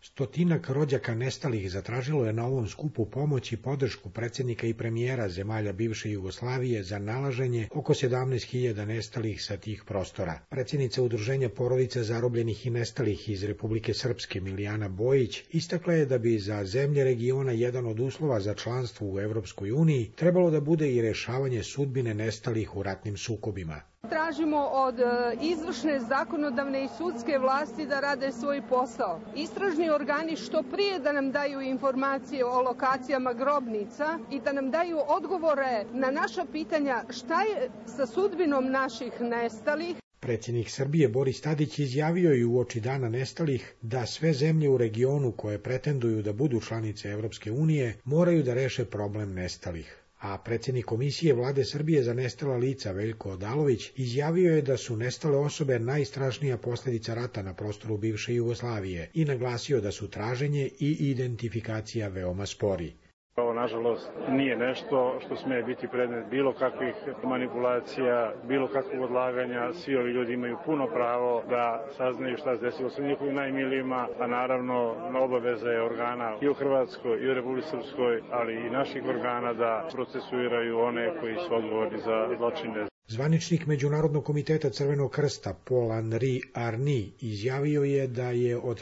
Stotinak rođaka nestalih zatražilo je na ovom skupu pomoć i podršku predsjednika i premijera zemalja bivše Jugoslavije za nalaženje oko 17.000 nestalih sa tih prostora. Predsjednica Udruženja porodica zarobljenih i nestalih iz Republike Srpske Milijana Bojić istakla je da bi za zemlje regiona jedan od uslova za članstvo u Evropskoj uniji trebalo da bude i rešavanje sudbine nestalih u ratnim sukobima. Tražimo od izvršne, zakonodavne i sudske vlasti da rade svoj posao. Istražni organi što prije da nam daju informacije o lokacijama grobnica i da nam daju odgovore na naša pitanja šta je sa sudbinom naših nestalih. Predsjednik Srbije Boris Tadić izjavio je uoči Dana nestalih da sve zemlje u regionu koje pretenduju da budu članice Evropske unije moraju da reše problem nestalih. A predsjednik Komisije Vlade Srbije za nestala lica Veljko Odalović izjavio je da su nestale osobe najstrašnija posljedica rata na prostoru bivše Jugoslavije i naglasio da su traženje i identifikacija veoma spori. Ovo, nažalost, nije nešto što sme biti predmet bilo kakvih manipulacija, bilo kakvog odlaganja. Svi ovi ljudi imaju puno pravo da saznaju šta se desilo sa njihovim najmilijima, a naravno obaveza je organa i u Hrvatskoj i u Republici Srpskoj, ali i naših organa da procesuiraju one koji su odgovorni za zločine. Zvaničnik Međunarodnog komiteta Crvenog krsta Paul-Henri Arny izjavio je da je od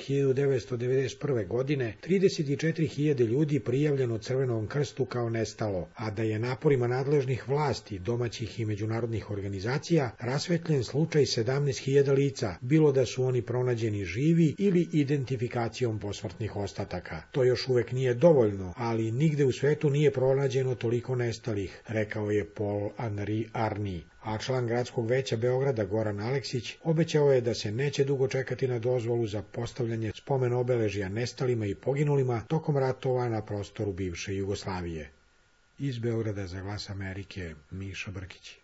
1991. godine 34.000 ljudi prijavljeno Crvenom krstu kao nestalo, a da je naporima nadležnih vlasti, domaćih i međunarodnih organizacija rasvetljen slučaj 17.000 lica, bilo da su oni pronađeni živi ili identifikacijom posmrtnih ostataka. To još uvek nije dovoljno, ali nigde u svetu nije pronađeno toliko nestalih, rekao je Paul-Henri Arny. A član gradskog veća Beograda Goran Aleksić obećao je da se neće dugo čekati na dozvolu za postavljanje spomen obeležja nestalima i poginulima tokom ratova na prostoru bivše Jugoslavije. Iz Beograda za Glas Amerike, Miša Brkić.